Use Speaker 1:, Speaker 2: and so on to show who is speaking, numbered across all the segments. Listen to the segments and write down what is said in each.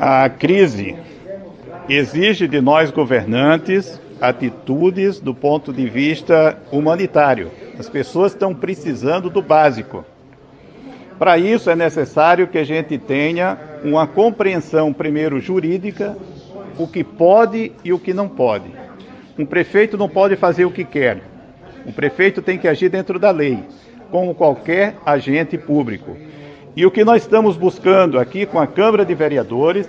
Speaker 1: A crise exige de nós governantes atitudes do ponto de vista humanitário. As pessoas estão precisando do básico. Para isso é necessário que a gente tenha uma compreensão, primeiro, jurídica, o que pode e o que não pode. Um prefeito não pode fazer o que quer. O prefeito tem que agir dentro da lei, como qualquer agente público. E o que nós estamos buscando aqui com a Câmara de Vereadores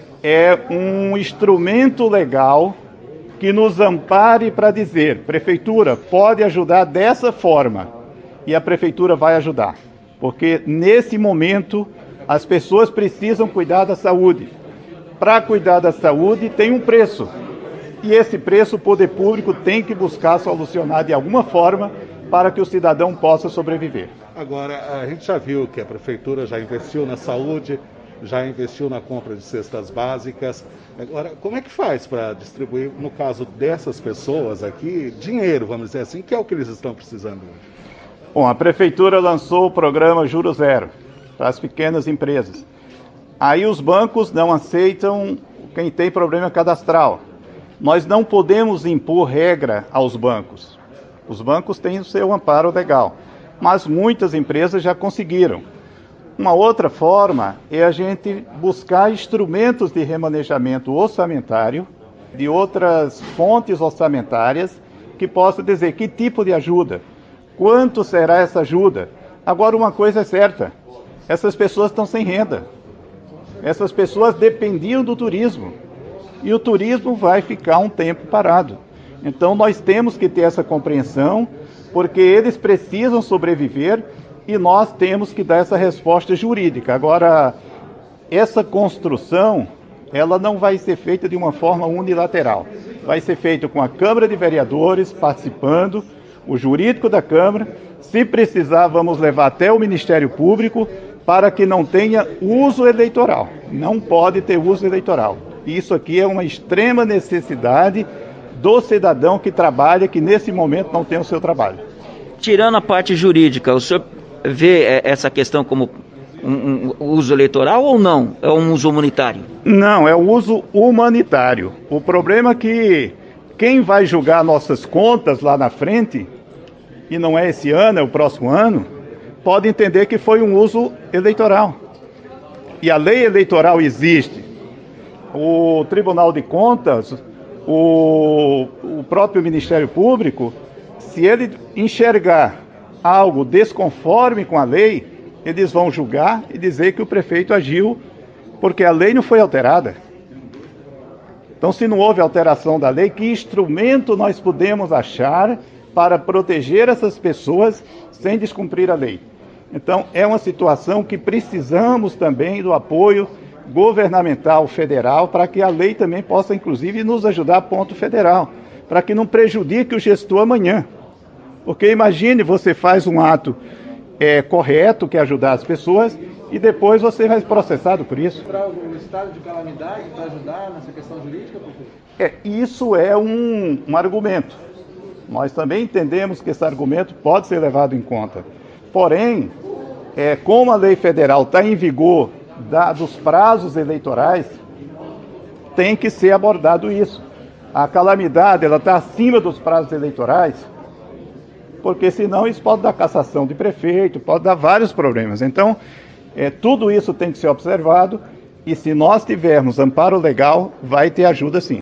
Speaker 1: é um instrumento legal que nos ampare para dizer: prefeitura pode ajudar dessa forma, e a prefeitura vai ajudar. Porque nesse momento as pessoas precisam cuidar da saúde. Para cuidar da saúde tem um preço. E esse preço o poder público tem que buscar solucionar de alguma forma para que o cidadão possa sobreviver.
Speaker 2: Agora, a gente já viu que a prefeitura já investiu na saúde, já investiu na compra de cestas básicas. Agora, como é que faz para distribuir, no caso dessas pessoas aqui, dinheiro, vamos dizer assim, que é o que eles estão precisando hoje?
Speaker 1: Bom, a prefeitura lançou o programa Juro Zero para as pequenas empresas. Aí os bancos não aceitam quem tem problema cadastral. Nós não podemos impor regra aos bancos. Os bancos têm o seu amparo legal, mas muitas empresas já conseguiram. Uma outra forma é a gente buscar instrumentos de remanejamento orçamentário de outras fontes orçamentárias que possam dizer que tipo de ajuda, quanto será essa ajuda. Agora, uma coisa é certa, essas pessoas estão sem renda. Essas pessoas dependiam do turismo e o turismo vai ficar um tempo parado. Então nós temos que ter essa compreensão, porque eles precisam sobreviver e nós temos que dar essa resposta jurídica. Agora, essa construção, ela não vai ser feita de uma forma unilateral. Vai ser feita com a Câmara de Vereadores participando, o jurídico da Câmara. Se precisar, vamos levar até o Ministério Público para que não tenha uso eleitoral. Não pode ter uso eleitoral. Isso aqui é uma extrema necessidade do cidadão que trabalha, que nesse momento não tem o seu trabalho.
Speaker 3: Tirando a parte jurídica, o senhor vê essa questão como um uso eleitoral ou não? É um uso humanitário?
Speaker 1: Não, é um uso humanitário. O problema é que quem vai julgar nossas contas lá na frente, e não é esse ano, é o próximo ano, pode entender que foi um uso eleitoral. E a lei eleitoral existe. O Tribunal de Contas, o próprio Ministério Público, se ele enxergar algo desconforme com a lei, eles vão julgar e dizer que o prefeito agiu porque a lei não foi alterada. Então, se não houve alteração da lei, que instrumento nós podemos achar para proteger essas pessoas sem descumprir a lei? Então, é uma situação que precisamos também do apoio governamental federal para que a lei também possa, inclusive, nos ajudar a ponto federal, para que não prejudique o gestor amanhã. Porque imagine, você faz um ato correto, que é ajudar as pessoas, e depois você vai ser processado por isso.
Speaker 4: Para o estado de calamidade, para ajudar nessa questão jurídica, professor?
Speaker 1: Isso é um argumento. Nós também entendemos que esse argumento pode ser levado em conta. Porém, como a lei federal está em vigor, dados os prazos eleitorais, tem que ser abordado isso. A calamidade está acima dos prazos eleitorais, porque senão isso pode dar cassação de prefeito, pode dar vários problemas. Então, tudo isso tem que ser observado, e se nós tivermos amparo legal, vai ter ajuda sim.